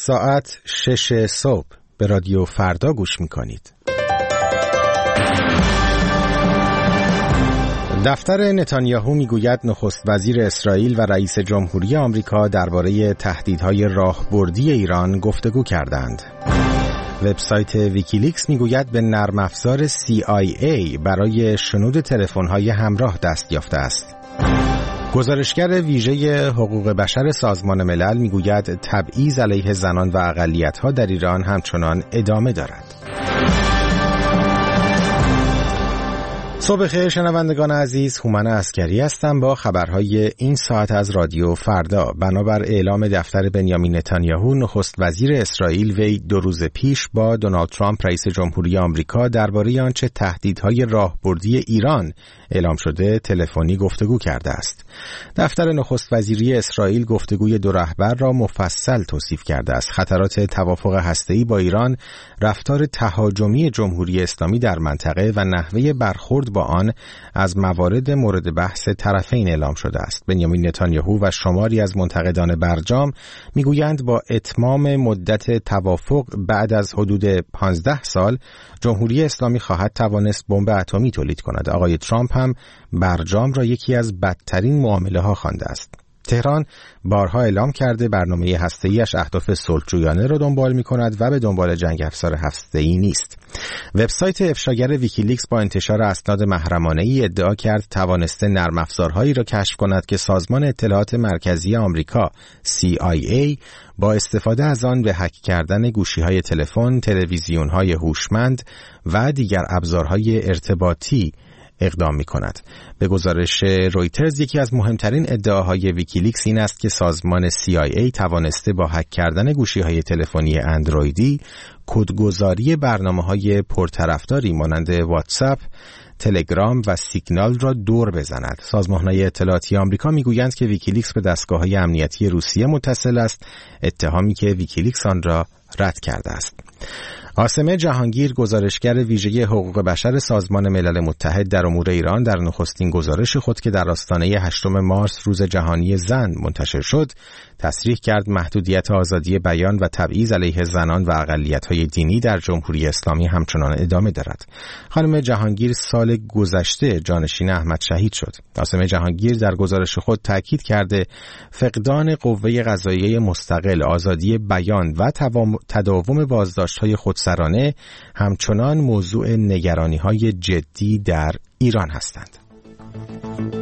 ساعت 6 صبح به رادیو فردا گوش میکنید. دفتر نتانیاهو میگوید نخست وزیر اسرائیل و رئیس جمهوری آمریکا درباره تهدیدهای راهبردی ایران گفتگو کردند. وبسایت ویکیلیکس میگوید به نرم افزار CIA برای شنود تلفن‌های همراه دست یافته است. گزارشگر ویژه حقوق بشر سازمان ملل میگوید تبعیض علیه زنان و اقلیت‌ها در ایران همچنان ادامه دارد. صبح خیر شنوندگان عزیز، هومن عسکری هستم با خبرهای این ساعت از رادیو فردا. بنابر اعلام دفتر بنیامین نتانیاهو، نخست وزیر اسرائیل وی 2 روز پیش با دونالد ترامپ رئیس جمهوری آمریکا درباره آنچه تهدیدهای راهبردی ایران اعلام شده تلفنی گفتگو کرده است. دفتر نخست وزیری اسرائیل گفتگوی دو رهبر را مفصل توصیف کرده است. خطرات توافق هسته‌ای با ایران، رفتار تهاجمی جمهوری اسلامی در منطقه و نحوه برخورد با آن از موارد مورد بحث طرفین اعلام شده است. بنیامین نتانیاهو و شماری از منتقدان برجام میگویند با اتمام مدت توافق بعد از حدود 15 سال جمهوری اسلامی خواهد توانست بمب اتمی تولید کند. آقای ترامپ هم برجام را یکی از بدترین معامله‌ها خوانده است. تهران بارها اعلام کرده برنامه هسته‌ایش اهداف صلح‌جویانه را دنبال می‌کند و به دنبال جنگ افزار هسته‌ای نیست. وبسایت افشاگر ویکیلیکس با انتشار اسناد محرمانه‌ای ادعا کرد توانسته نرم افزارهایی را کشف کند که سازمان اطلاعات مرکزی آمریکا CIA با استفاده از آن به هک کردن گوشی‌های تلفن، تلویزیون‌های هوشمند و دیگر ابزارهای ارتباطی اقدام می کند. به گزارش رویترز یکی از مهمترین ادعاهای ویکیلیکس این است که سازمان CIA توانسته با هک کردن گوشی‌های تلفنی اندرویدی کدگذاری برنامه‌های پرطرفداری مانند واتساپ، تلگرام و سیگنال را دور بزند. سازمان‌های اطلاعاتی آمریکا می‌گویند که ویکیلیکس به دستگاه‌های امنیتی روسیه متصل است، اتهامی که ویکیلیکس آن را رد کرده است. عاصمه جهانگیر، گزارشگر ویژه حقوق بشر سازمان ملل متحد در امور ایران، در نخستین گزارش خود که در آستانه 8 مارس روز جهانی زن منتشر شد، تصریح کرد محدودیت آزادی بیان و تبعیض علیه زنان و اقلیت‌های دینی در جمهوری اسلامی همچنان ادامه دارد. خانم جهانگیر سال گذشته جانشین احمد شهید شد. عاصمه جهانگیر در گزارش خود تاکید کرده فقدان قوه قضاییه مستقل، آزادی بیان و تداوم بازداشت‌های خودسرانه همچنان موضوع نگرانی‌های جدی در ایران هستند.